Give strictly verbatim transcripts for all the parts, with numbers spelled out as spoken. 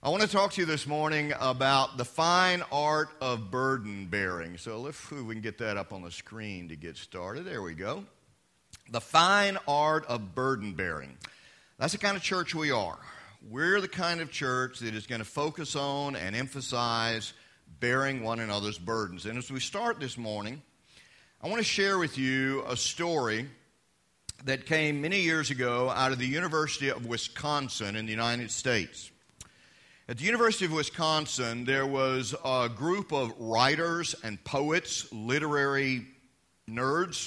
I want to talk to you this morning about the fine art of burden bearing. So let's see if we can get that up on the screen to get started. There we go. The fine art of burden bearing. That's the kind of church we are. We're the kind of church that is going to focus on and emphasize bearing one another's burdens. And as we start this morning, I want to share with you a story that came many years ago out of the University of Wisconsin in the United States. At the University of Wisconsin, there was a group of writers and poets, literary nerds,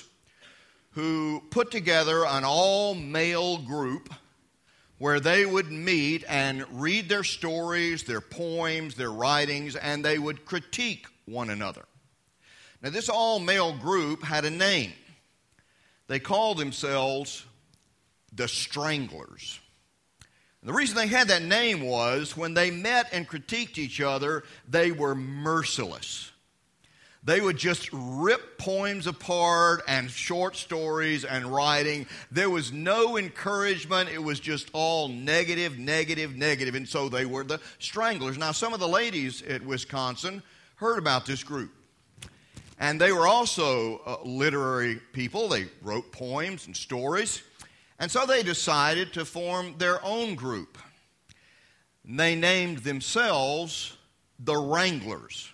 who put together an all-male group where they would meet and read their stories, their poems, their writings, and they would critique one another. Now, this all-male group had a name. They called themselves the Stranglers. And the reason they had that name was when they met and critiqued each other, they were merciless. They would just rip poems apart and short stories and writing. There was no encouragement. It was just all negative, negative, negative. And so they were the Stranglers. Now, some of the ladies at Wisconsin heard about this group. And they were also uh, literary people. They wrote poems and stories. And so they decided to form their own group. They named themselves the Wranglers.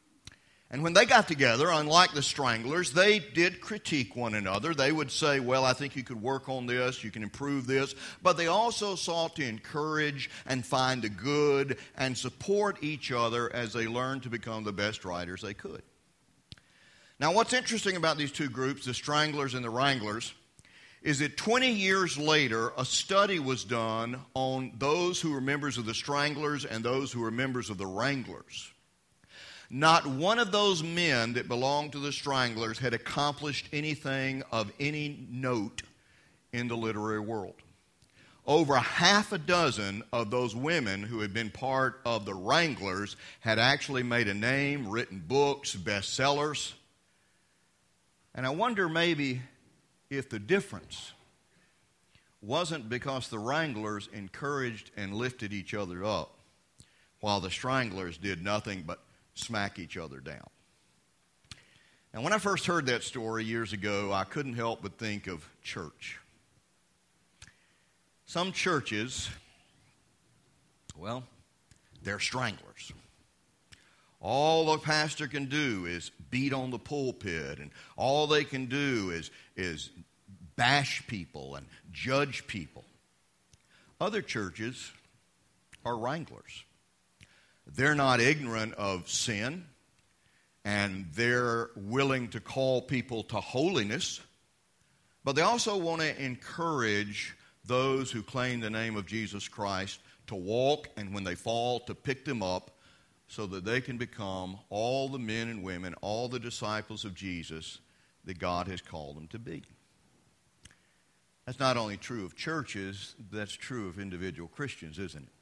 And when they got together, unlike the Stranglers, they did critique one another. They would say, well, I think you could work on this, you can improve this. But they also sought to encourage and find the good and support each other as they learned to become the best writers they could. Now, what's interesting about these two groups, the Stranglers and the Wranglers, is that twenty years later, a study was done on those who were members of the Stranglers and those who were members of the Wranglers. Not one of those men that belonged to the Stranglers had accomplished anything of any note in the literary world. Over half a dozen of those women who had been part of the Wranglers had actually made a name, written books, bestsellers. And I wonder maybe if the difference wasn't because the Wranglers encouraged and lifted each other up, while the Stranglers did nothing but smack each other down. And when I first heard that story years ago, I couldn't help but think of church. Some churches, well, they're stranglers. All the pastor can do is beat on the pulpit, and all they can do is, is bash people and judge people. Other churches are wranglers. They're not ignorant of sin, and they're willing to call people to holiness, but they also want to encourage those who claim the name of Jesus Christ to walk, and when they fall, to pick them up so that they can become all the men and women, all the disciples of Jesus that God has called them to be. That's not only true of churches, that's true of individual Christians, isn't it?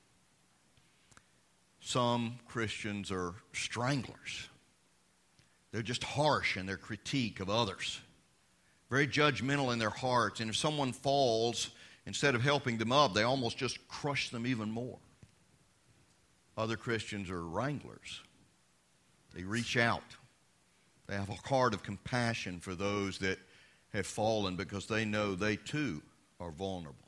Some Christians are stranglers. They're just harsh in their critique of others, very judgmental in their hearts. And if someone falls, instead of helping them up, they almost just crush them even more. Other Christians are wranglers. They reach out. They have a heart of compassion for those that have fallen because they know they too are vulnerable.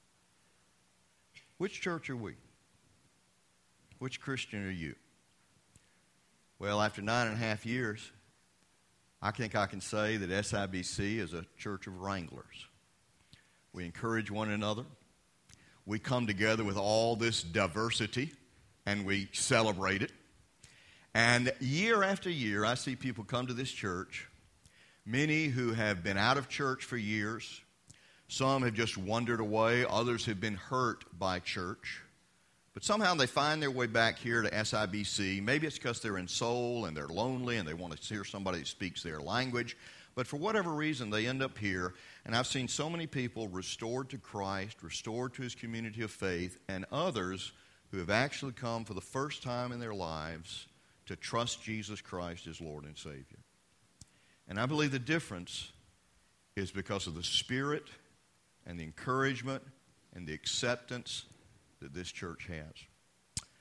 Which church are we? Which Christian are you? Well, after nine and a half years, I think I can say that S I B C is a church of wranglers. We encourage one another. We come together with all this diversity, and we celebrate it. And year after year, I see people come to this church, many who have been out of church for years. Some have just wandered away. Others have been hurt by church. But somehow they find their way back here to S I B C. Maybe it's because they're in soul and they're lonely and they want to hear somebody that speaks their language. But for whatever reason, they end up here. And I've seen so many people restored to Christ, restored to his community of faith, and others who have actually come for the first time in their lives to trust Jesus Christ as Lord and Savior. And I believe the difference is because of the spirit and the encouragement and the acceptance that this church has.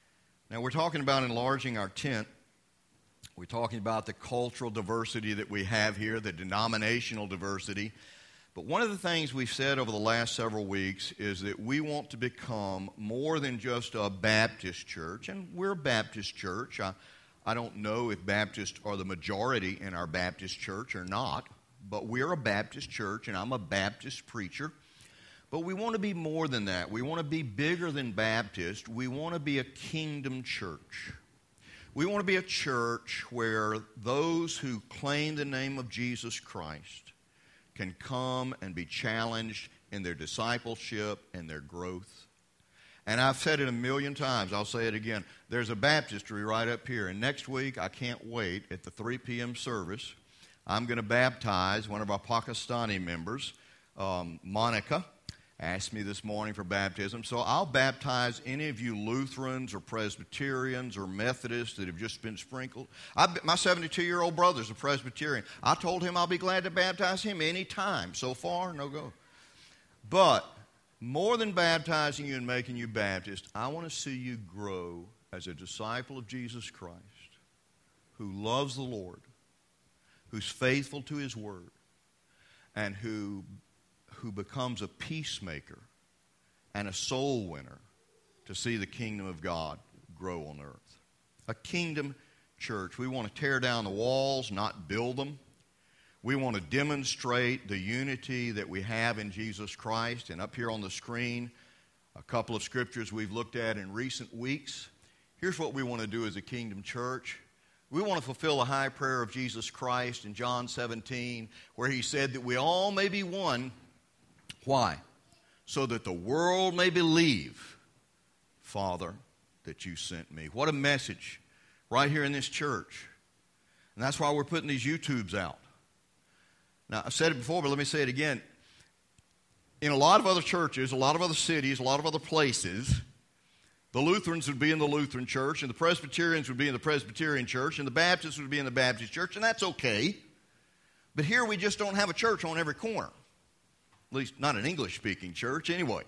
Now, we're talking about enlarging our tent. We're talking about the cultural diversity that we have here, the denominational diversity. But one of the things we've said over the last several weeks is that we want to become more than just a Baptist church. And we're a Baptist church. I, I don't know if Baptists are the majority in our Baptist church or not. But we're a Baptist church, and I'm a Baptist preacher. But we want to be more than that. We want to be bigger than Baptist. We want to be a kingdom church. We want to be a church where those who claim the name of Jesus Christ can come and be challenged in their discipleship and their growth. And I've said it a million times. I'll say it again. There's a baptistry right up here. And next week, I can't wait, at the three p.m. service, I'm going to baptize one of our Pakistani members, um, Monica. Asked me this morning for baptism. So I'll baptize any of you Lutherans or Presbyterians or Methodists that have just been sprinkled. I, my seventy-two-year-old brother's a Presbyterian. I told him I'll be glad to baptize him any time. So far, no go. But more than baptizing you and making you Baptist, I want to see you grow as a disciple of Jesus Christ who loves the Lord, who's faithful to His Word, and who who becomes a peacemaker and a soul winner to see the kingdom of God grow on earth. A kingdom church. We want to tear down the walls, not build them. We want to demonstrate the unity that we have in Jesus Christ. And up here on the screen, a couple of scriptures we've looked at in recent weeks. Here's what we want to do as a kingdom church. We want to fulfill the high prayer of Jesus Christ in John seventeen, where He said that we all may be one. Why? So that the world may believe, Father, that You sent Me. What a message right here in this church. And that's why we're putting these YouTubes out. Now, I've said it before, but let me say it again. In a lot of other churches, a lot of other cities, a lot of other places, the Lutherans would be in the Lutheran church, and the Presbyterians would be in the Presbyterian church, and the Baptists would be in the Baptist church, and that's okay. But here we just don't have a church on every corner. At least not an English-speaking church anyway.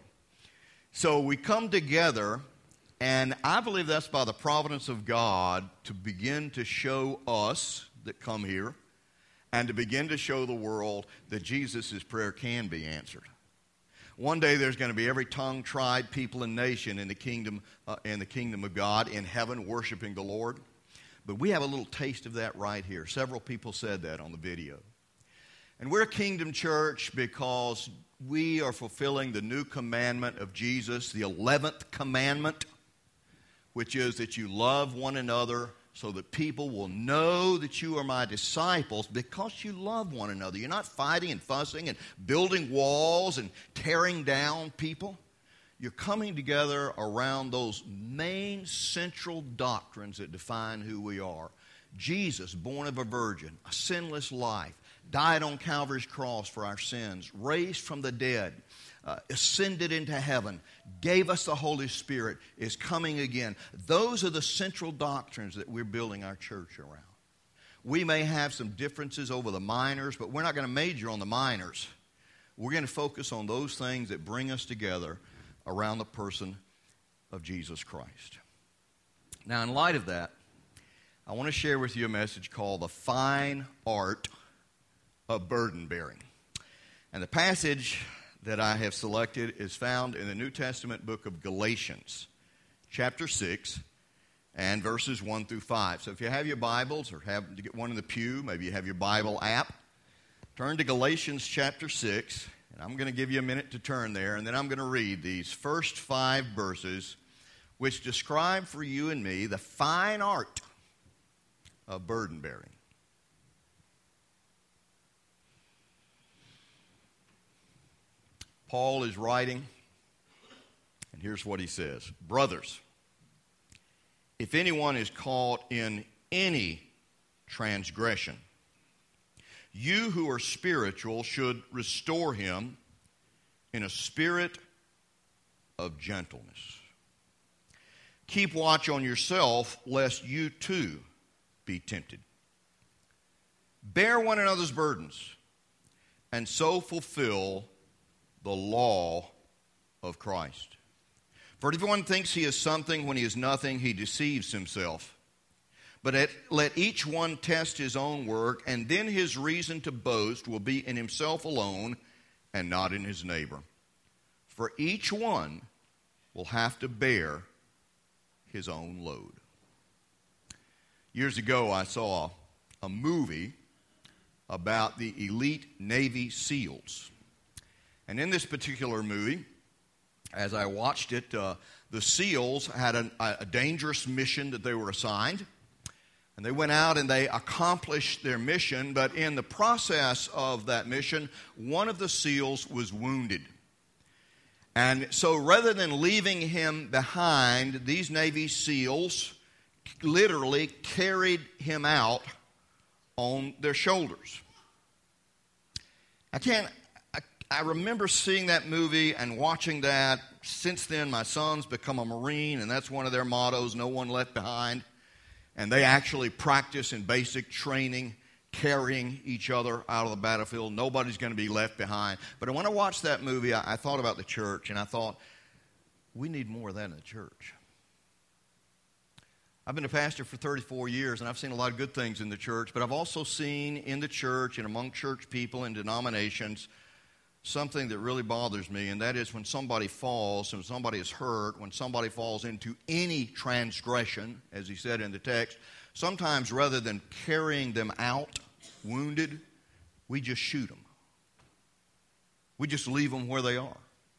So we come together, and I believe that's by the providence of God to begin to show us that come here and to begin to show the world that Jesus' prayer can be answered. One day there's going to be every tongue, tribe, people, and nation in the kingdom uh, in the kingdom of God in heaven worshiping the Lord. But we have a little taste of that right here. Several people said that on the video. And we're a kingdom church because we are fulfilling the new commandment of Jesus, the eleventh commandment, which is that you love one another so that people will know that you are my disciples because you love one another. You're not fighting and fussing and building walls and tearing down people. You're coming together around those main central doctrines that define who we are. Jesus, born of a virgin, a sinless life, died on Calvary's cross for our sins, raised from the dead, uh, ascended into heaven, gave us the Holy Spirit, is coming again. Those are the central doctrines that we're building our church around. We may have some differences over the minors, but we're not going to major on the minors. We're going to focus on those things that bring us together around the person of Jesus Christ. Now, in light of that, I want to share with you a message called The Fine Art of Burden Bearing. And the passage that I have selected is found in the New Testament book of Galatians, chapter six, and verses one through five. So if you have your Bibles or have to get one in the pew, maybe you have your Bible app, turn to Galatians chapter six, and I'm going to give you a minute to turn there, and then I'm going to read these first five verses which describe for you and me the fine art of burden bearing. Paul is writing, and here's what he says. Brothers, if anyone is caught in any transgression, you who are spiritual should restore him in a spirit of gentleness. Keep watch on yourself, lest you too be tempted. Bear one another's burdens, and so fulfill the law of Christ. For if everyone thinks he is something when he is nothing, he deceives himself. But at, let each one test his own work, and then his reason to boast will be in himself alone and not in his neighbor. For each one will have to bear his own load. Years ago, I saw a movie about the elite Navy SEALs. And in this particular movie, as I watched it, uh, the SEALs had an, a dangerous mission that they were assigned. And they went out and they accomplished their mission, but in the process of that mission, one of the SEALs was wounded. And so rather than leaving him behind, these Navy SEALs literally carried him out on their shoulders. I can't, I, I remember seeing that movie and watching that. Since then, my son's become a Marine, and that's one of their mottos, no one left behind. And they actually practice in basic training, carrying each other out of the battlefield. Nobody's going to be left behind. But when I watched that movie, I, I thought about the church, and I thought, we need more of that in the church. I've been a pastor for thirty-four years, and I've seen a lot of good things in the church, but I've also seen in the church and among church people and denominations something that really bothers me, and that is when somebody falls, when somebody is hurt, when somebody falls into any transgression, as he said in the text, sometimes rather than carrying them out wounded, we just shoot them. We just leave them where they are.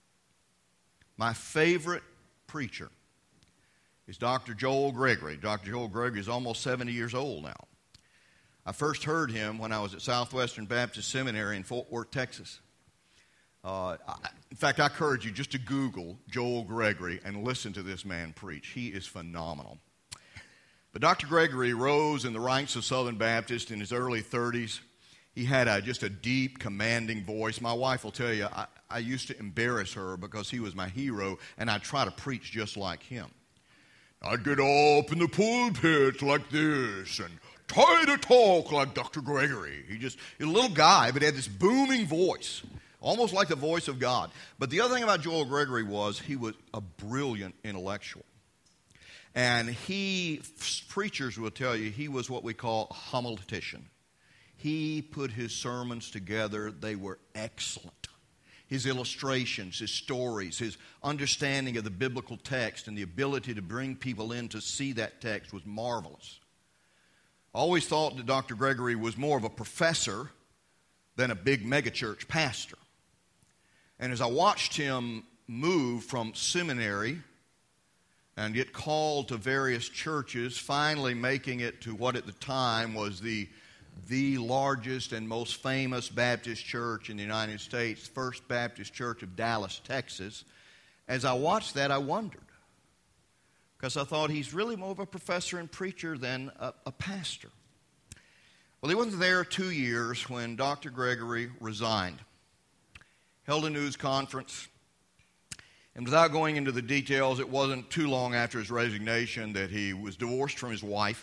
My favorite preacher is Doctor Joel Gregory. Doctor Joel Gregory is almost seventy years old now. I first heard him when I was at Southwestern Baptist Seminary in Fort Worth, Texas. Uh, I, in fact, I encourage you just to Google Joel Gregory and listen to this man preach. He is phenomenal. But Doctor Gregory rose in the ranks of Southern Baptist in his early thirties. He had a, just a deep, commanding voice. My wife will tell you, I, I used to embarrass her because he was my hero, and I'd try to preach just like him. I'd get up in the pulpit like this and try to talk like Doctor Gregory. He just, he was a little guy, but he had this booming voice. Almost like the voice of God. But the other thing about Joel Gregory was he was a brilliant intellectual. And he, preachers will tell you, he was what we call a homiletician. He put his sermons together. They were excellent. His illustrations, his stories, his understanding of the biblical text and the ability to bring people in to see that text was marvelous. I always thought that Doctor Gregory was more of a professor than a big megachurch pastor. And as I watched him move from seminary and get called to various churches, finally making it to what at the time was the, the largest and most famous Baptist church in the United States, First Baptist Church of Dallas, Texas, as I watched that, I wondered. Because I thought he's really more of a professor and preacher than a, a pastor. Well, he wasn't there two years when Doctor Gregory resigned. Held a news conference. And without going into the details, it wasn't too long after his resignation that he was divorced from his wife.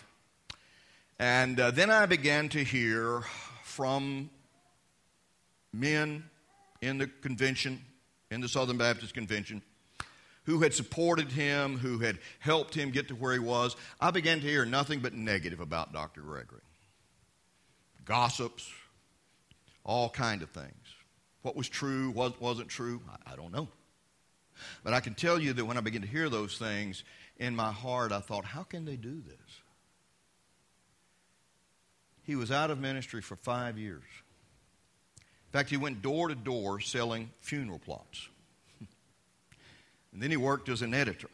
And uh, then I began to hear from men in the convention, in the Southern Baptist Convention, who had supported him, who had helped him get to where he was. I began to hear nothing but negative about Doctor Gregory. Gossips, all kind of things. What was true, what wasn't true, I, I don't know. But I can tell you that when I began to hear those things, in my heart I thought, how can they do this? He was out of ministry for five years. In fact, he went door to door selling funeral plots. And then he worked as an editor.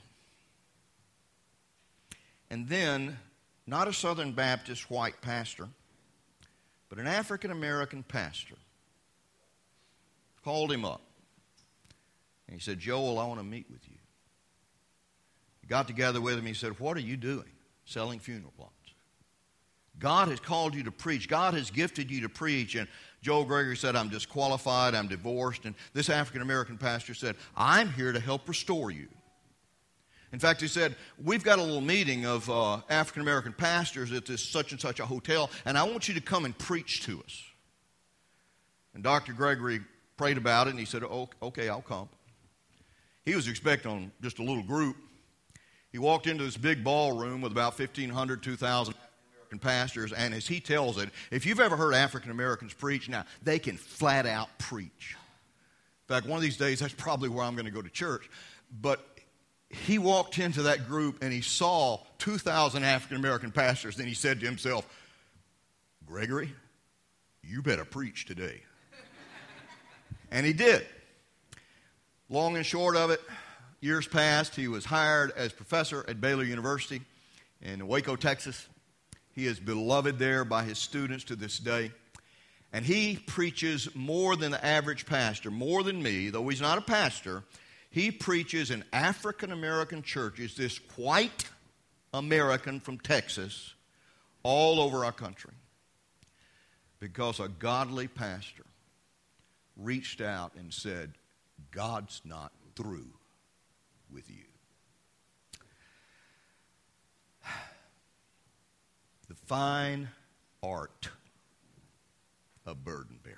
And then, not a Southern Baptist white pastor, but an African-American pastor called him up. And he said, Joel, I want to meet with you. He got together with him. He said, what are you doing selling funeral plots? God has called you to preach. God has gifted you to preach. And Joel Gregory said, I'm disqualified. I'm divorced. And this African-American pastor said, I'm here to help restore you. In fact, he said, we've got a little meeting of uh, African-American pastors at this such and such a hotel, and I want you to come and preach to us. And Doctor Gregory prayed about it, and he said, oh, okay, I'll come. He was expecting just a little group. He walked into this big ballroom with about fifteen hundred, two thousand African-American pastors, and as he tells it, if you've ever heard African-Americans preach, now, they can flat out preach. In fact, one of these days, that's probably where I'm going to go to church. But he walked into that group, and he saw two thousand African-American pastors, and he said to himself, Gregory, you better preach today. And he did. Long and short of it, years passed. He was hired as professor at Baylor University in Waco, Texas. He is beloved there by his students to this day. And he preaches more than the average pastor, more than me, though he's not a pastor. He preaches in African-American churches, this white American from Texas, all over our country. Because a godly pastor reached out and said, God's not through with you. The fine art of burden bearing.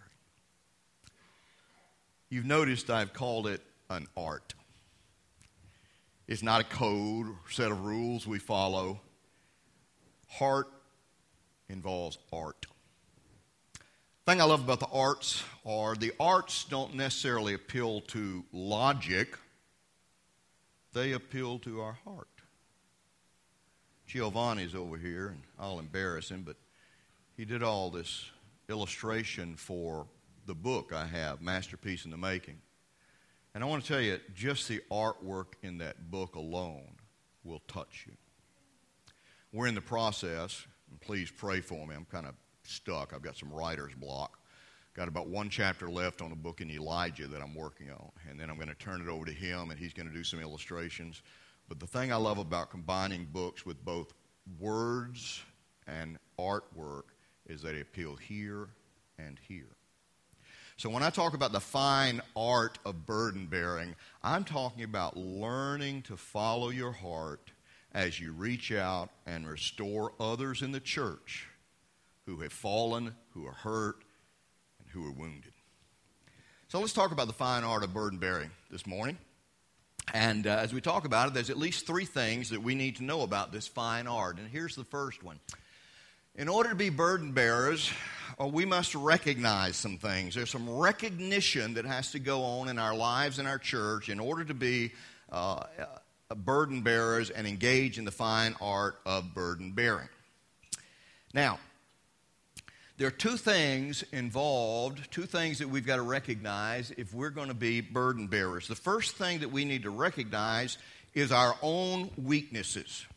You've noticed I've called it an art. It's not a code or set of rules we follow. Heart involves art. The thing I love about the arts are the arts don't necessarily appeal to logic. They appeal to our heart. Giovanni's over here, and I'll embarrass him, but he did all this illustration for the book I have, Masterpiece in the Making. And I want to tell you, just the artwork in that book alone will touch you. We're in the process, and please pray for me. I'm kind of stuck. I've got some writer's block. Got about one chapter left on a book in Elijah that I'm working on. And then I'm going to turn it over to him, and he's going to do some illustrations. But the thing I love about combining books with both words and artwork is that they appeal here and here. So when I talk about the fine art of burden bearing, I'm talking about learning to follow your heart as you reach out and restore others in the church who have fallen, who are hurt, and who are wounded. So let's talk about the fine art of burden bearing this morning. And uh, as we talk about it, there's at least three things that we need to know about this fine art. And here's the first one. In order to be burden bearers, uh, we must recognize some things. There's some recognition that has to go on in our lives in our church in order to be uh, burden bearers and engage in the fine art of burden bearing. Now, there are two things involved, two things that we've got to recognize if we're going to be burden bearers. The first thing that we need to recognize is our own weaknesses.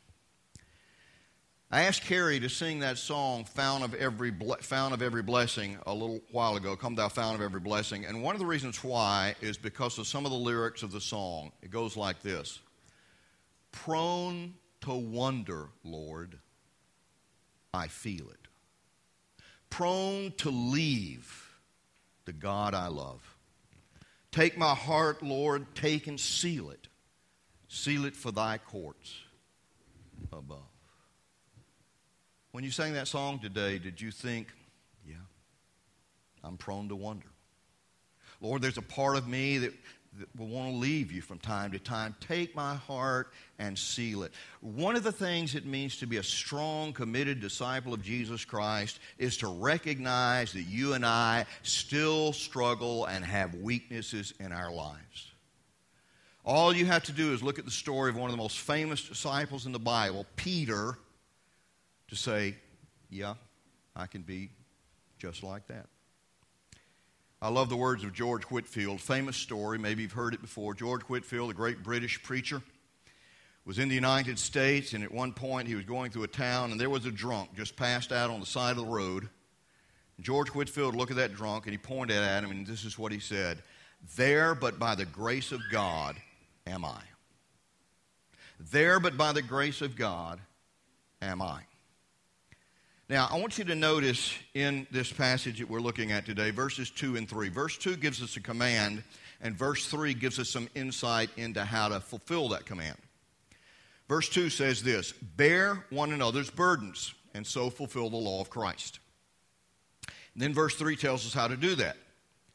I asked Carrie to sing that song, Fount of Every Ble- Fount of Every Blessing, a little while ago, Come Thou Fount of Every Blessing. And one of the reasons why is because of some of the lyrics of the song. It goes like this. Prone to wonder, Lord, I feel it. Prone to leave the God I love. Take my heart, Lord, take and seal it. Seal it for thy courts above. When you sang that song today, did you think, yeah, I'm prone to wonder. Lord, there's a part of me that, that will want to leave you from time to time. Take my heart and seal it. One of the things it means to be a strong, committed disciple of Jesus Christ is to recognize that you and I still struggle and have weaknesses in our lives. All you have to do is look at the story of one of the most famous disciples in the Bible, Peter, to say, yeah, I can be just like that. I love the words of George Whitefield, famous story, maybe you've heard it before. George Whitefield, a great British preacher, was in the United States, and at one point he was going through a town, and there was a drunk just passed out on the side of the road. And George Whitefield looked at that drunk, and he pointed at him, and this is what he said, "There, but by the grace of God, am I. There, but by the grace of God, am I." Now, I want you to notice in this passage that we're looking at today, verses two and three. Verse two gives us a command, and verse three gives us some insight into how to fulfill that command. Verse two says this, "Bear one another's burdens, and so fulfill the law of Christ." And then verse three tells us how to do that.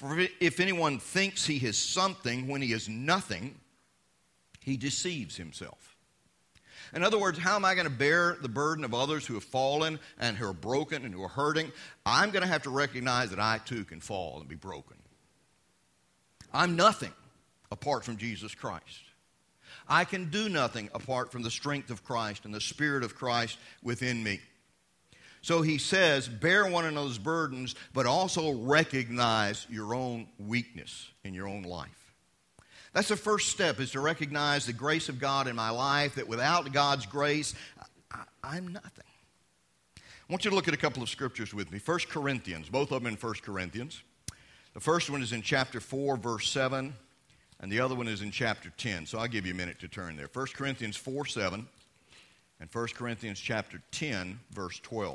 For if anyone thinks he is something when he is nothing, he deceives himself. In other words, how am I going to bear the burden of others who have fallen and who are broken and who are hurting? I'm going to have to recognize that I too can fall and be broken. I'm nothing apart from Jesus Christ. I can do nothing apart from the strength of Christ and the Spirit of Christ within me. So he says, bear one another's burdens, but also recognize your own weakness in your own life. That's the first step, is to recognize the grace of God in my life, that without God's grace, I, I'm nothing. I want you to look at a couple of scriptures with me. First Corinthians, both of them in First Corinthians. The first one is in chapter four, verse seven, and the other one is in chapter ten. So I'll give you a minute to turn there. First Corinthians four, seven, and First Corinthians chapter ten, verse twelve.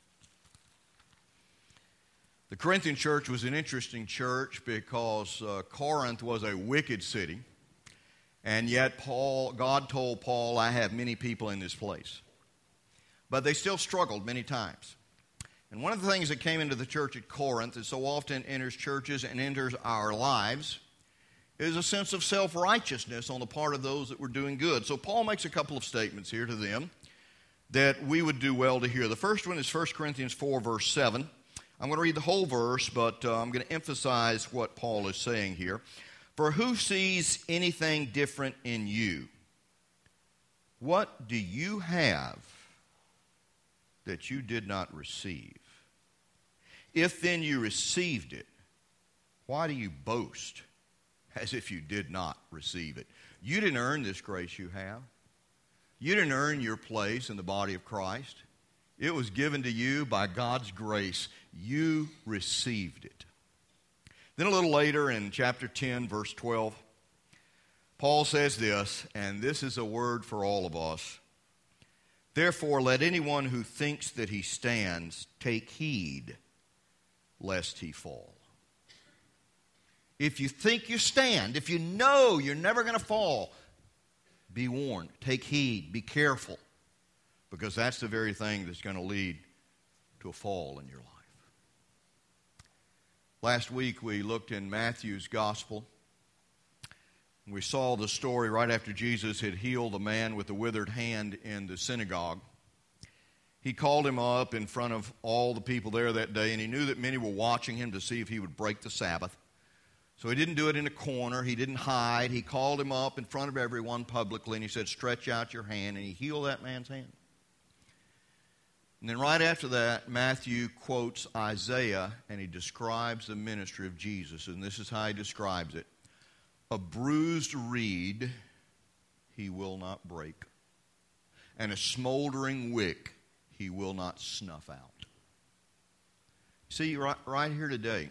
The Corinthian church was an interesting church because uh, Corinth was a wicked city, and yet Paul, God told Paul, I have many people in this place. But they still struggled many times. And one of the things that came into the church at Corinth, that so often enters churches and enters our lives, is a sense of self-righteousness on the part of those that were doing good. So Paul makes a couple of statements here to them that we would do well to hear. The first one is First Corinthians four, verse seven. I'm going to read the whole verse, but uh, I'm going to emphasize what Paul is saying here. For who sees anything different in you? What do you have that you did not receive? If then you received it, why do you boast as if you did not receive it? You didn't earn this grace you have. You didn't earn your place in the body of Christ. It was given to you by God's grace. You received it. Then a little later in chapter ten, verse twelve, Paul says this, and this is a word for all of us. Therefore, let anyone who thinks that he stands take heed lest he fall. If you think you stand, if you know you're never going to fall, be warned. Take heed. Be careful. Because that's the very thing that's going to lead to a fall in your life. Last week we looked in Matthew's gospel. We saw the story right after Jesus had healed the man with the withered hand in the synagogue. He called him up in front of all the people there that day, and he knew that many were watching him to see if he would break the Sabbath. So he didn't do it in a corner. He didn't hide. He called him up in front of everyone publicly, and he said, stretch out your hand, and he healed that man's hand. And then right after that, Matthew quotes Isaiah, and he describes the ministry of Jesus, and this is how he describes it. A bruised reed he will not break, and a smoldering wick he will not snuff out. See, right, right here today,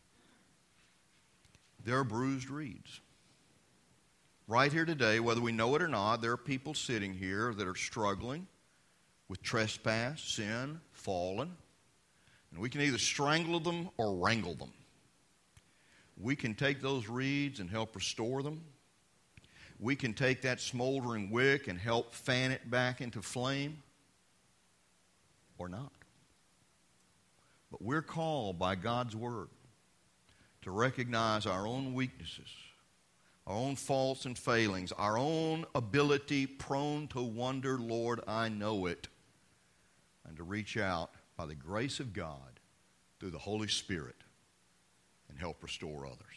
there are bruised reeds. Right here today, whether we know it or not, there are people sitting here that are struggling with trespass, sin, fallen. And we can either strangle them or wrangle them. We can take those reeds and help restore them. We can take that smoldering wick and help fan it back into flame, or not. But we're called by God's word to recognize our own weaknesses, our own faults and failings, our own ability prone to wonder, Lord, I know it, and to reach out by the grace of God through the Holy Spirit and help restore others.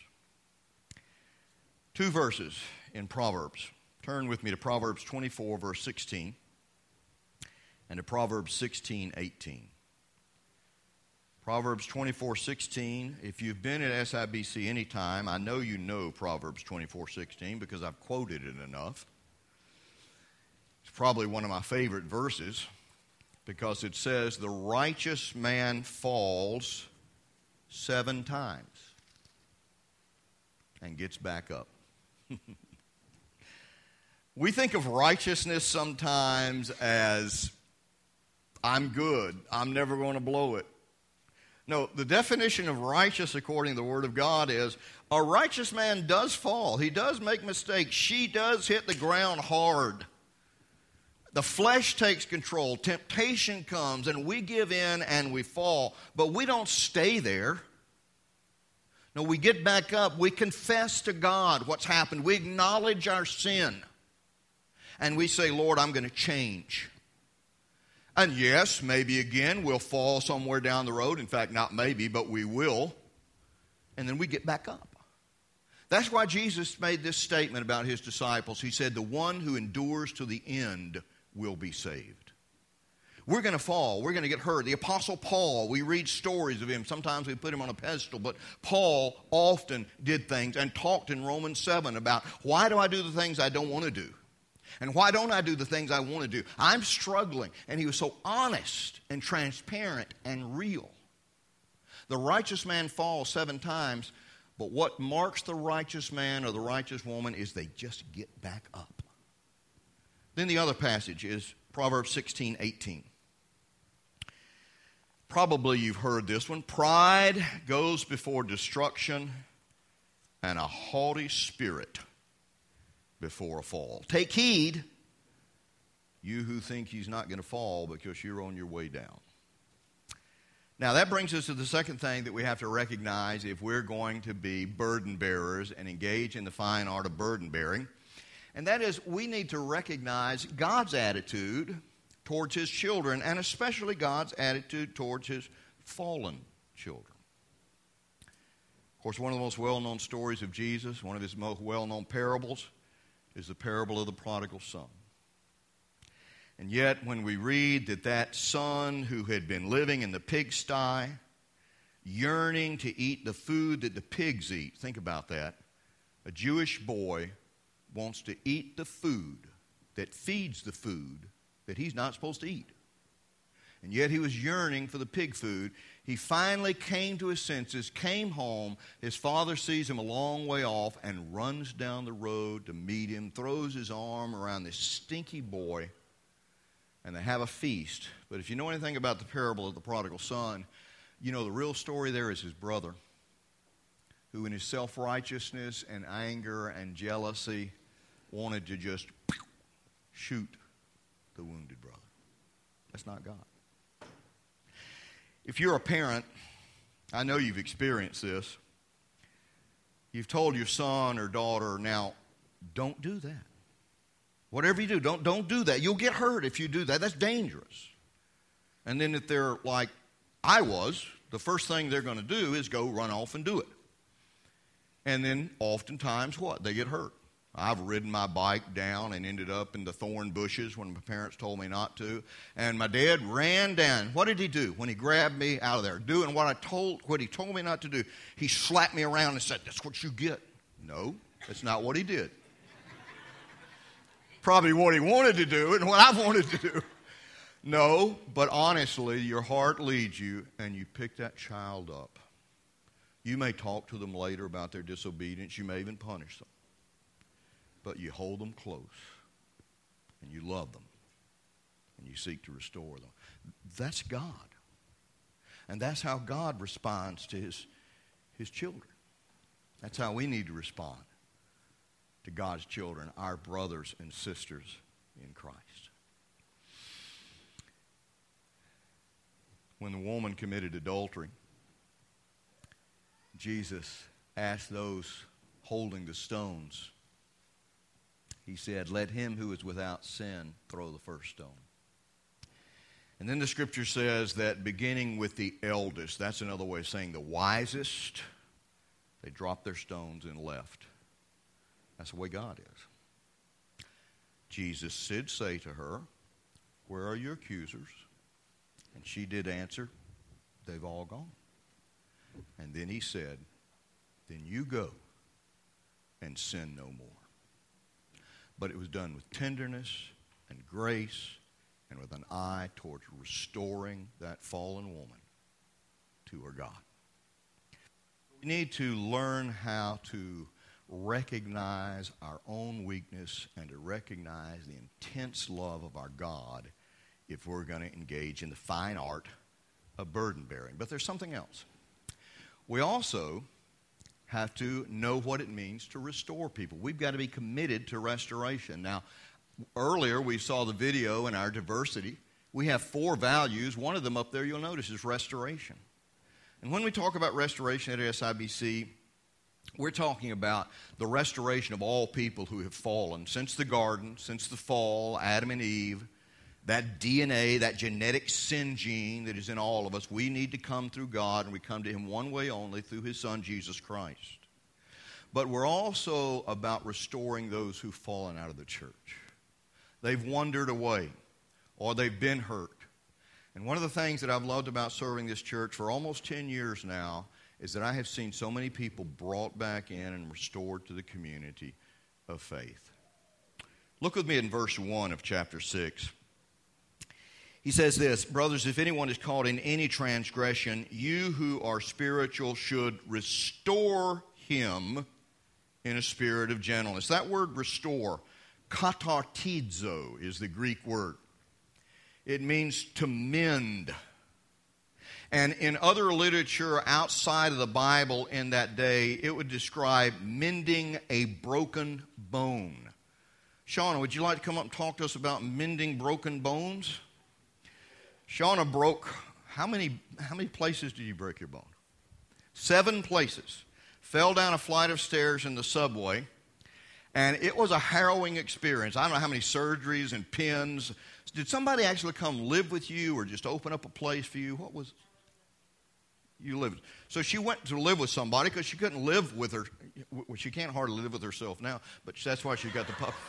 Two verses in Proverbs. Turn with me to Proverbs twenty-four, verse sixteen, and to Proverbs sixteen, eighteen. Proverbs twenty-four, sixteen. If you've been at S I B C any time, I know you know Proverbs twenty-four, sixteen because I've quoted it enough. It's probably one of my favorite verses because it says, the righteous man falls seven times and gets back up. We think of righteousness sometimes as, I'm good, I'm never going to blow it. No, the definition of righteous according to the Word of God is a righteous man does fall. He does make mistakes. She does hit the ground hard. The flesh takes control. Temptation comes and we give in and we fall. But we don't stay there. No, we get back up. We confess to God what's happened. We acknowledge our sin. And we say, Lord, I'm going to change. And yes, maybe again we'll fall somewhere down the road. In fact, not maybe, but we will. And then we get back up. That's why Jesus made this statement about his disciples. He said, the one who endures to the end will be saved. We're going to fall. We're going to get hurt. The Apostle Paul, we read stories of him. Sometimes we put him on a pedestal, but Paul often did things and talked in Romans seven about, why do I do the things I don't want to do? And why don't I do the things I want to do? I'm struggling. And he was so honest and transparent and real. The righteous man falls seven times, but what marks the righteous man or the righteous woman is they just get back up. Then the other passage is Proverbs sixteen eighteen. Probably you've heard this one. Pride goes before destruction, and a haughty spirit before a fall. Take heed, you who think he's not going to fall, because you're on your way down. Now that brings us to the second thing that we have to recognize if we're going to be burden bearers and engage in the fine art of burden bearing. And that is, we need to recognize God's attitude towards his children, and especially God's attitude towards his fallen children. Of course, one of the most well-known stories of Jesus, one of his most well-known parables, is the parable of the prodigal son. And yet, when we read that that son who had been living in the pigsty, yearning to eat the food that the pigs eat, think about that, a Jewish boy wants to eat the food that feeds the food that he's not supposed to eat. And yet he was yearning for the pig food. He finally came to his senses, came home. His father sees him a long way off and runs down the road to meet him, throws his arm around this stinky boy, and they have a feast. But if you know anything about the parable of the prodigal son, you know the real story there is his brother, who in his self-righteousness and anger and jealousy wanted to just shoot the wounded brother. That's not God. If you're a parent, I know you've experienced this. You've told your son or daughter, now, don't do that. Whatever you do, don't, don't do that. You'll get hurt if you do that. That's dangerous. And then if they're like I was, the first thing they're going to do is go run off and do it. And then oftentimes what? They get hurt. I've ridden my bike down and ended up in the thorn bushes when my parents told me not to. And my dad ran down. What did he do when he grabbed me out of there? Doing what I told, what he told me not to do. He slapped me around and said, that's what you get. No, that's not what he did. Probably what he wanted to do and what I wanted to do. No, but honestly, your heart leads you and you pick that child up. You may talk to them later about their disobedience. You may even punish them. But you hold them close, and you love them, and you seek to restore them. That's God. And that's how God responds to his, his children. That's how we need to respond to God's children, our brothers and sisters in Christ. When the woman committed adultery, Jesus asked those holding the stones, he said, let him who is without sin throw the first stone. And then the scripture says that beginning with the eldest, that's another way of saying the wisest, they dropped their stones and left. That's the way God is. Jesus did say to her, where are your accusers? And she did answer, they've all gone. And then he said, then you go and sin no more. But it was done with tenderness and grace and with an eye towards restoring that fallen woman to her God. We need to learn how to recognize our own weakness and to recognize the intense love of our God if we're going to engage in the fine art of burden bearing. But there's something else. We also have to know what it means to restore people. We've got to be committed to restoration. Now, earlier we saw the video in our diversity. We have four values. One of them up there you'll notice is restoration. And when we talk about restoration at S I B C, We're talking about the restoration of all people who have fallen since the garden, since the fall, Adam and Eve. That D N A, that genetic sin gene that is in all of us, we need to come through God, and we come to Him one way only, through His Son, Jesus Christ. But we're also about restoring those who've fallen out of the church. They've wandered away, or they've been hurt. And one of the things that I've loved about serving this church for almost ten years now is that I have seen so many people brought back in and restored to the community of faith. Look with me in verse one of chapter six. He says this, "Brothers, if anyone is caught in any transgression, you who are spiritual should restore him in a spirit of gentleness." That word restore, katartizo, is the Greek word. It means to mend. And in other literature outside of the Bible in that day, it would describe mending a broken bone. Shauna, would you like to come up and talk to us about mending broken bones? Shauna broke, how many, how many places did you break your bone? Seven places. Fell down a flight of stairs in the subway, and it was a harrowing experience. I don't know how many surgeries and pins. Did somebody actually come live with you or just open up a place for you? What was... You lived. So she went to live with somebody because she couldn't live with her. Well, she can't hardly live with herself now, but that's why she got the pup.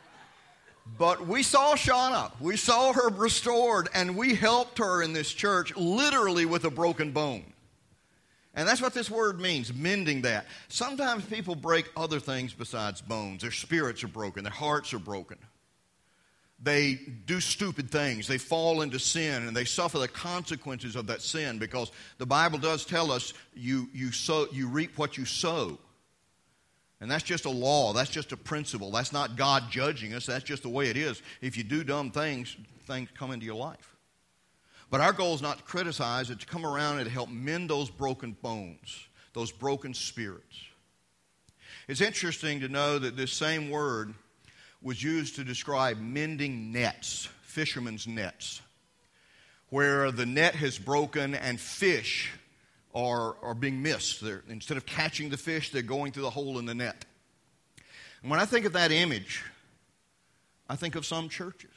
But we saw Shauna. We saw her restored, and we helped her in this church literally with a broken bone. And that's what this word means, mending that. Sometimes people break other things besides bones. Their spirits are broken. Their hearts are broken. They do stupid things. They fall into sin, and they suffer the consequences of that sin, because the Bible does tell us you, you, sow, you reap what you sow. And that's just a law. That's just a principle. That's not God judging us. That's just the way it is. If you do dumb things, things come into your life. But our goal is not to criticize, it's to come around and to help mend those broken bones, those broken spirits. It's interesting to know that this same word was used to describe mending nets, fishermen's nets, where the net has broken and fish are, are being missed. They're, instead of catching the fish, they're going through the hole in the net. And when I think of that image, I think of some churches.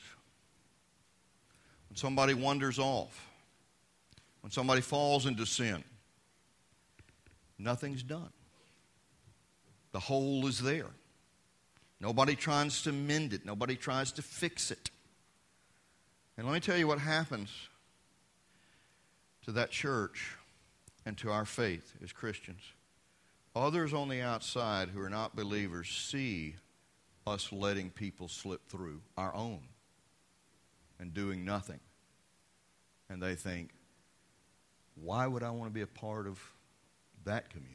When somebody wanders off, when somebody falls into sin, nothing's done. The hole is there. Nobody tries to mend it. Nobody tries to fix it. And let me tell you what happens to that church and to our faith as Christians. Others on the outside who are not believers see us letting people slip through, our own, and doing nothing. And they think, why would I want to be a part of that community?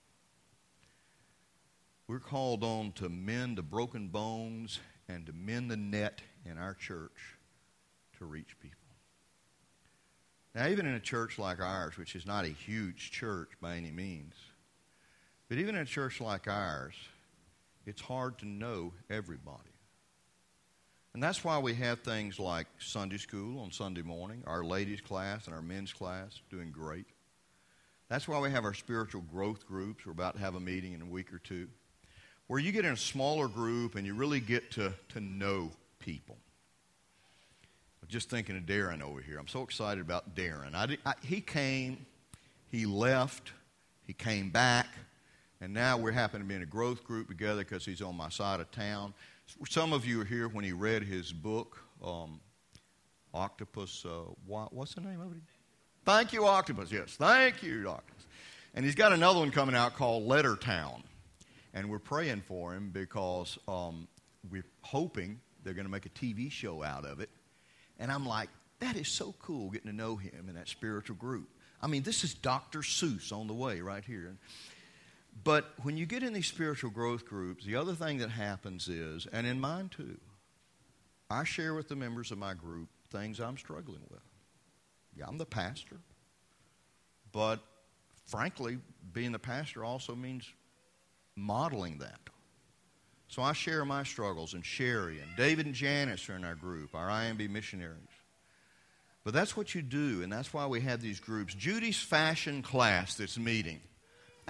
We're called on to mend the broken bones and to mend the net in our church to reach people. Now, even in a church like ours, which is not a huge church by any means, but even in a church like ours, it's hard to know everybody. And that's why we have things like Sunday school on Sunday morning, our ladies' class and our men's class doing great. That's why we have our spiritual growth groups. We're about to have a meeting in a week or two, where you get in a smaller group and you really get to, to know people. I'm just thinking of Darren over here. I'm so excited about Darren. I, I, he came, he left, he came back, and now we happen to be in a growth group together because he's on my side of town. Some of you were here when he read his book, um, Octopus. Uh, what, what's the name of it? Thank you, Octopus. Yes, thank you, Octopus. And he's got another one coming out called Letter Town. And we're praying for him because um, we're hoping they're going to make a T V show out of it. And I'm like, that is so cool getting to know him in that spiritual group. I mean, this is Doctor Seuss on the way right here. But when you get in these spiritual growth groups, the other thing that happens is, and in mine too, I share with the members of my group things I'm struggling with. Yeah, I'm the pastor. But frankly, being the pastor also means modeling that. So I share my struggles, and Sherry and David and Janice are in our group, our I M B missionaries. But that's what you do, and that's why we have these groups. Judy's fashion class that's meeting,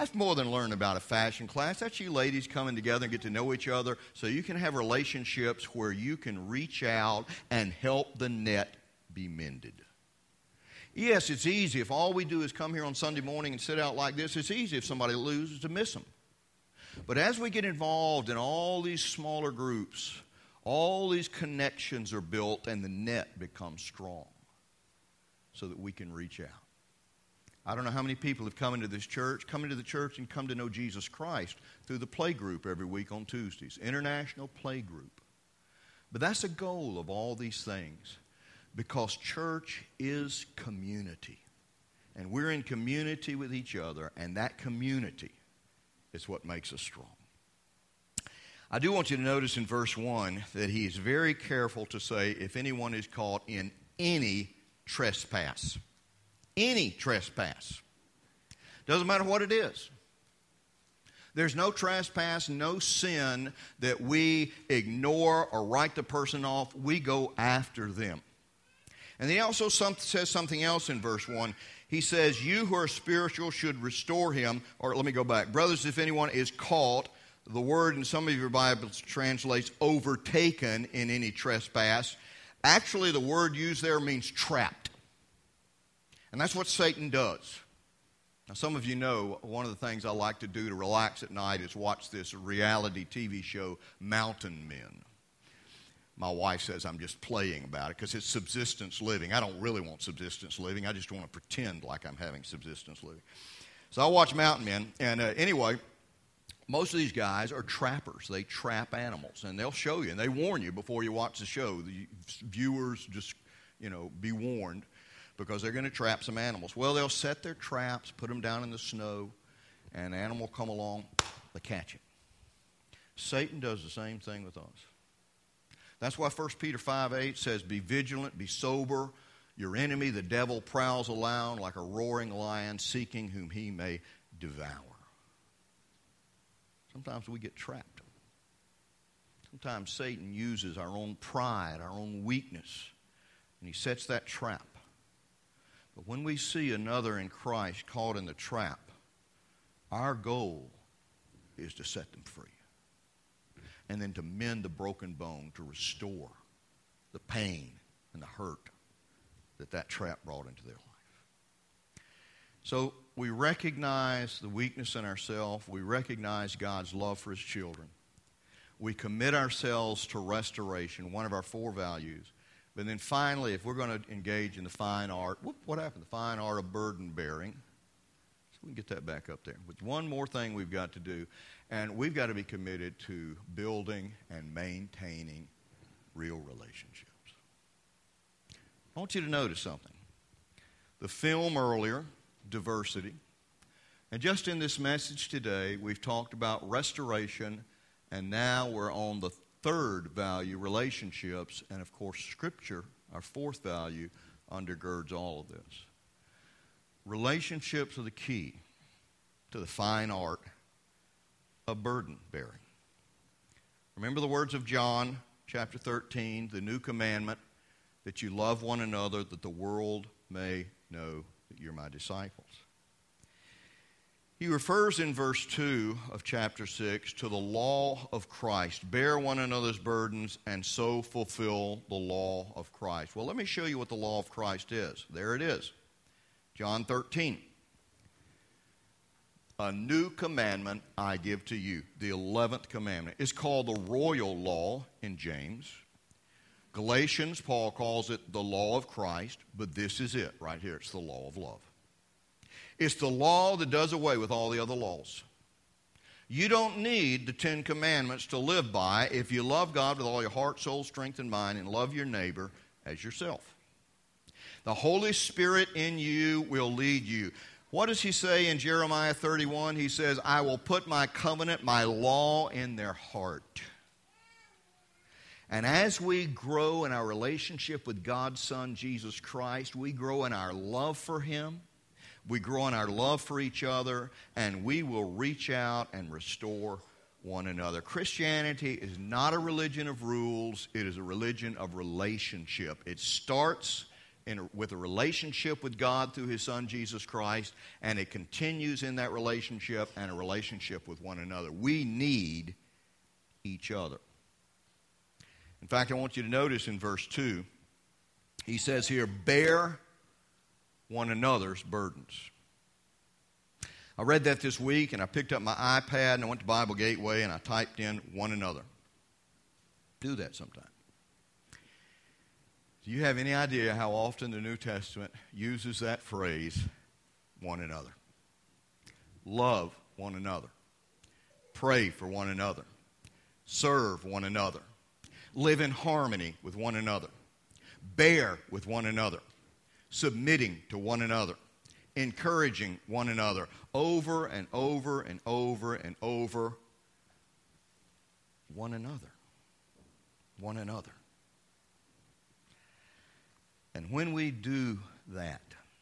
That's more than learning about a fashion class. That's you ladies coming together and get to know each other so you can have relationships where you can reach out and help the net be mended. Yes, it's easy. If all we do is come here on Sunday morning and sit out like this, it's easy if somebody loses to miss them. But as we get involved in all these smaller groups, all these connections are built and the net becomes strong so that we can reach out. I don't know how many people have come into this church, come into the church and come to know Jesus Christ through the play group every week on Tuesdays, International Play Group. But that's the goal of all these things, because church is community. And we're in community with each other, and that community is what makes us strong. I do want you to notice in verse one that he is very careful to say, if anyone is caught in any trespass. Any trespass. Doesn't matter what it is. There's no trespass, no sin that we ignore or write the person off. We go after them. And then he also some, says something else in verse one. He says, you who are spiritual should restore him. Or let me go back. Brothers, if anyone is caught, the word in some of your Bibles translates overtaken in any trespass. Actually, the word used there means trapped. And that's what Satan does. Now, some of you know one of the things I like to do to relax at night is watch this reality T V show, Mountain Men. My wife says I'm just playing about it because it's subsistence living. I don't really want subsistence living. I just want to pretend like I'm having subsistence living. So I watch Mountain Men. And uh, anyway, most of these guys are trappers. They trap animals. And they'll show you. And they warn you before you watch the show. The viewers just, you know, be warned, because they're going to trap some animals. Well, they'll set their traps, put them down in the snow, and an animal will come along, they catch it. Satan does the same thing with us. That's why First Peter five eight says, be vigilant, be sober. Your enemy, the devil, prowls around like a roaring lion, seeking whom he may devour. Sometimes we get trapped. Sometimes Satan uses our own pride, our own weakness, and he sets that trap. But when we see another in Christ caught in the trap, our goal is to set them free. And then to mend the broken bone, to restore the pain and the hurt that that trap brought into their life. So we recognize the weakness in ourselves. We recognize God's love for his children. We commit ourselves to restoration, one of our four values. But then finally, if we're going to engage in the fine art, whoop, what happened? The fine art of burden bearing. So we can get that back up there. But one more thing we've got to do, and we've got to be committed to building and maintaining real relationships. I want you to notice something. The film earlier, diversity, and just in this message today, we've talked about restoration, and now we're on the third value, relationships, and of course Scripture, our fourth value, undergirds all of this. Relationships are the key to the fine art of burden bearing. Remember the words of John chapter thirteen, the new commandment, that you love one another, that the world may know that you're my disciples. He refers in verse two of chapter six to the law of Christ. Bear one another's burdens and so fulfill the law of Christ. Well, let me show you what the law of Christ is. There it is. John thirteen. A new commandment I give to you. The eleventh commandment. It's called the royal law in James. Galatians, Paul calls it the law of Christ, but this is it right here. It's the law of love. It's the law that does away with all the other laws. You don't need the Ten Commandments to live by if you love God with all your heart, soul, strength, and mind, and love your neighbor as yourself. The Holy Spirit in you will lead you. What does he say in Jeremiah thirty-one? He says, I will put my covenant, my law in their heart. And as we grow in our relationship with God's Son, Jesus Christ, we grow in our love for him. We grow in our love for each other, and we will reach out and restore one another. Christianity is not a religion of rules. It is a religion of relationship. It starts in a, with a relationship with God through His Son, Jesus Christ, and it continues in that relationship and a relationship with one another. We need each other. In fact, I want you to notice in verse two, he says here, bear one another's burdens. I read that this week, and I picked up my iPad, and I went to Bible Gateway, and I typed in one another. Do that sometime. Do you have any idea how often the New Testament uses that phrase, one another? Love one another. Pray for one another. Serve one another. Live in harmony with one another. Bear with one another. Submitting to one another. Encouraging one another. Over and over and over and over. One another. One another. And when we do that,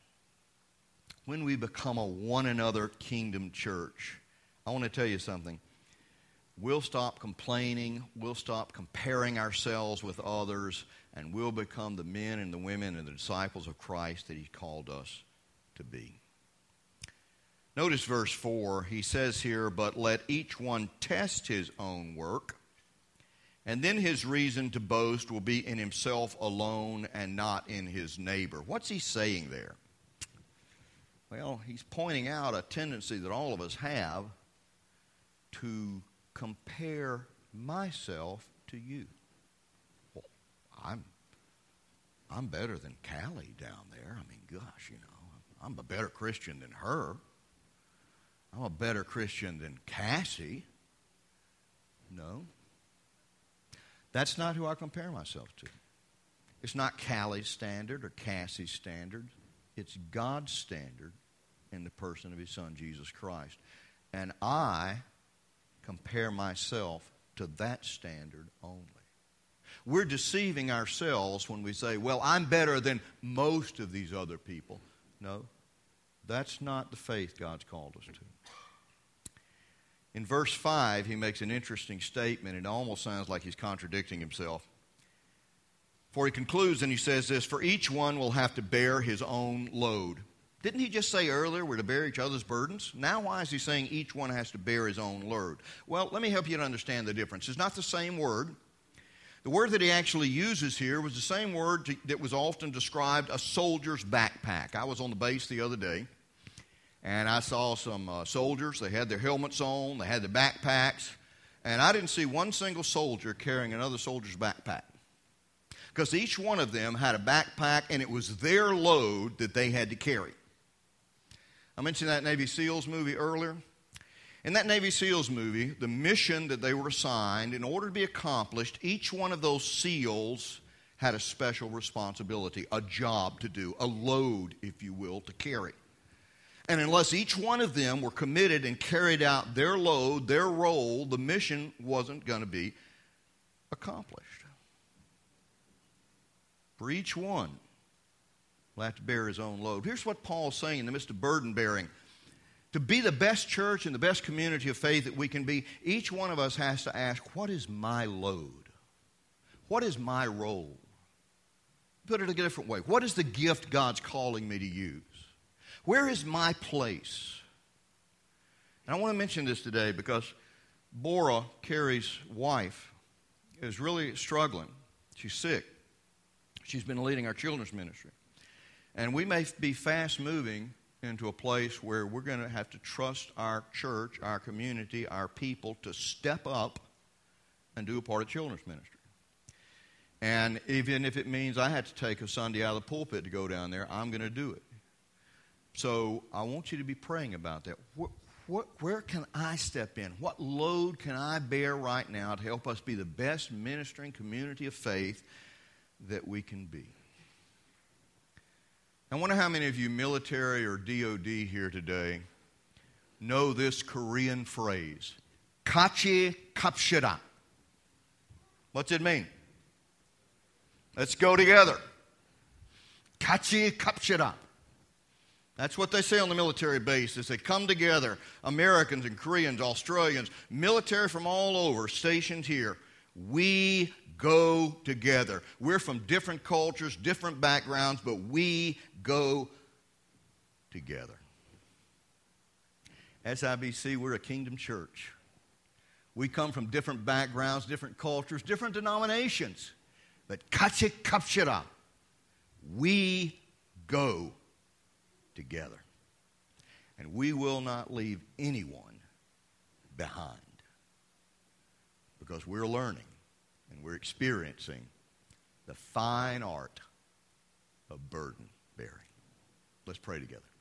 when we become a one another kingdom church, I want to tell you something. We'll stop complaining, we'll stop comparing ourselves with others, and we'll become the men and the women and the disciples of Christ that He called us to be. Notice verse four. He says here, but let each one test his own work, and then his reason to boast will be in himself alone and not in his neighbor. What's he saying there? Well, he's pointing out a tendency that all of us have to compare myself to you. Well, I'm, I'm better than Callie down there. I mean, gosh, you know, I'm a better Christian than her. I'm a better Christian than Cassie. No. That's not who I compare myself to. It's not Callie's standard or Cassie's standard. It's God's standard in the person of His Son, Jesus Christ. And I compare myself to that standard only. We're deceiving ourselves when we say, well, I'm better than most of these other people. No, that's not the faith God's called us to. In verse five, he makes an interesting statement. It almost sounds like he's contradicting himself. For he concludes and he says this, for each one will have to bear his own load. Didn't he just say earlier we're to bear each other's burdens? Now why is he saying each one has to bear his own load? Well, let me help you to understand the difference. It's not the same word. The word that he actually uses here was the same word to, that was often described a soldier's backpack. I was on the base the other day, and I saw some uh, soldiers. They had their helmets on. They had their backpacks. And I didn't see one single soldier carrying another soldier's backpack. Because each one of them had a backpack, and it was their load that they had to carry. I mentioned that Navy SEALs movie earlier. In that Navy SEALs movie, the mission that they were assigned, in order to be accomplished, each one of those SEALs had a special responsibility, a job to do, a load, if you will, to carry. And unless each one of them were committed and carried out their load, their role, the mission wasn't going to be accomplished. For each one will have to bear his own load. Here's what Paul's saying in the midst of burden bearing. To be the best church and the best community of faith that we can be, each one of us has to ask, what is my load? What is my role? Put it a different way. What is the gift God's calling me to use? Where is my place? And I want to mention this today because Bora, Carrie's wife, is really struggling. She's sick. She's been leading our children's ministry. And we may be fast moving into a place where we're going to have to trust our church, our community, our people to step up and do a part of children's ministry. And even if it means I had to take a Sunday out of the pulpit to go down there, I'm going to do it. So I want you to be praying about that. What, what, where can I step in? What load can I bear right now to help us be the best ministering community of faith that we can be? I wonder how many of you military or D O D here today know this Korean phrase, 같이 갑시다. What's it mean? Let's go together. 같이 갑시다. That's what they say on the military base, is they come together, Americans and Koreans, Australians, military from all over, stationed here. We go together. We're from different cultures, different backgrounds, but we go together. S I B C, we're a kingdom church. We come from different backgrounds, different cultures, different denominations. But kache kapshira, we go together. And we will not leave anyone behind. Because we're learning and we're experiencing the fine art of burden bearing. Let's pray together.